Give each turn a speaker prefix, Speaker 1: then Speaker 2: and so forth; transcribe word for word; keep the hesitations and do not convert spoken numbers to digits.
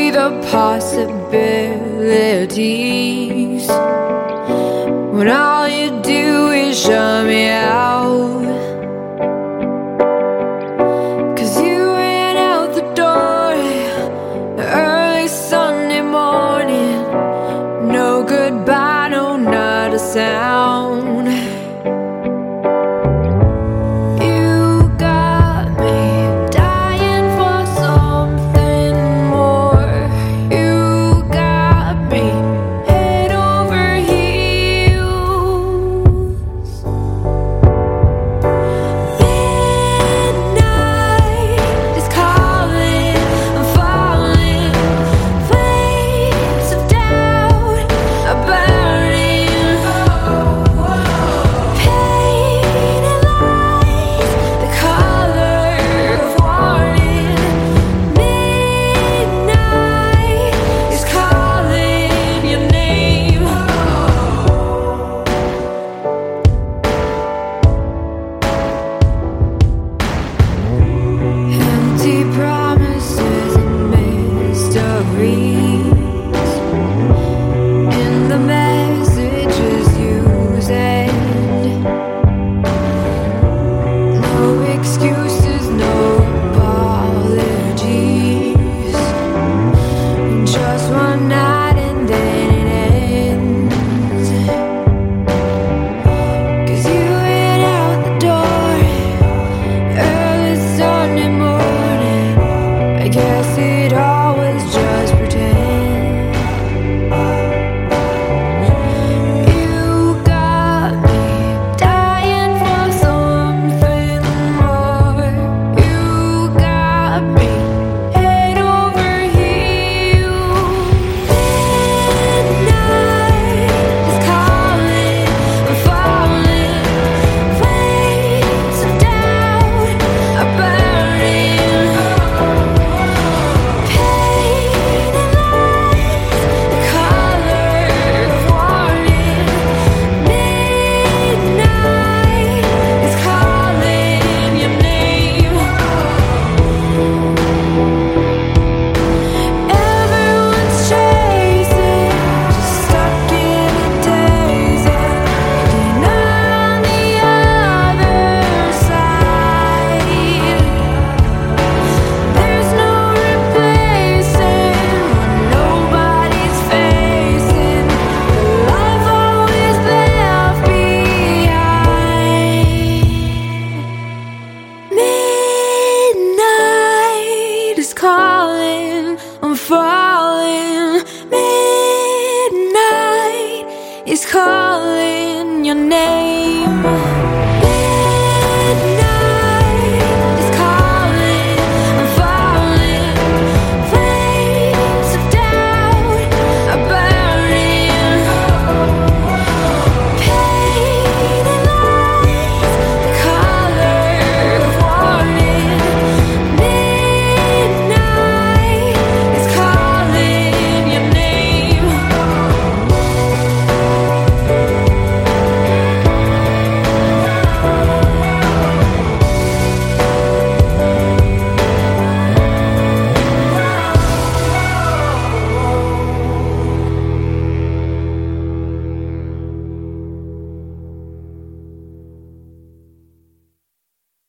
Speaker 1: see the possibilities when all you do is shut me out. 'Cause you ran out the door early Sunday morning. No goodbye, no, not a sound. Promises and mysteries in the messages you send. No excuses, no apologies. Just one night and then it ends. 'Cause you ran out the door early Sunday morning. I guess it all was just pretend. You got me dying for something more. You got me head over heels. Midnight is calling, I'm falling. Flames of doubt are burning. Calling, I'm falling. Midnight is calling your name.